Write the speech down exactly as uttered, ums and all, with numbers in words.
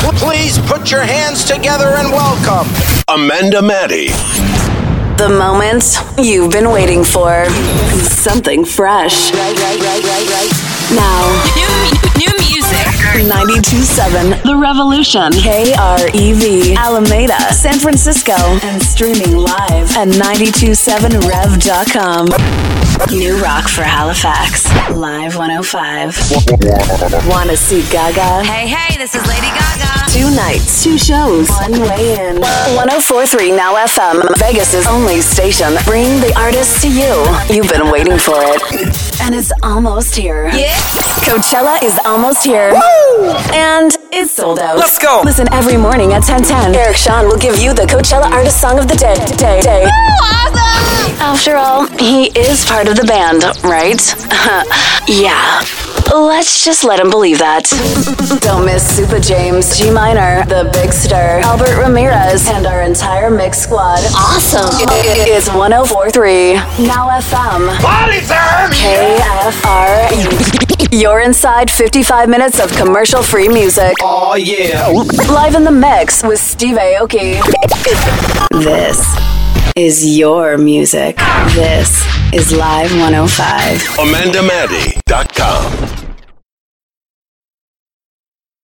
Please put your hands together and welcome Amanda Maddie. The moment you've been waiting for. Something fresh. Right, right, right, right, right. Now. New, new music. ninety-two point seven The Revolution. K R E V. Alameda, San Francisco. And streaming live at nine two seven rev dot com. New rock for Halifax. Live one oh five. Wanna see Gaga? Hey, hey, this is Lady Gaga. Two nights, two shows, one way in. one oh four point three Now F M, Vegas' only station. Bring the artists to you. You've been waiting for it. And it's almost here. Yeah. Coachella is almost here. Woo! And it's sold out. Let's go. Listen every morning at ten ten. Eric Sean will give you the Coachella Artist Song of the Day. day, day. Awesome! After all, he is part of the band, right? Yeah. Let's just let him believe that. Don't miss Super James, G Minor, The Big Stir, Albert Ramirez, and our entire mix squad. Awesome. It's one oh four point three Now F M. Body turn! K F R. You're inside fifty-five minutes of commercial-free music. Oh, yeah. Live in the mix with Steve Aoki. This is your music. This is Live one oh five. Amanda Maddie dot com.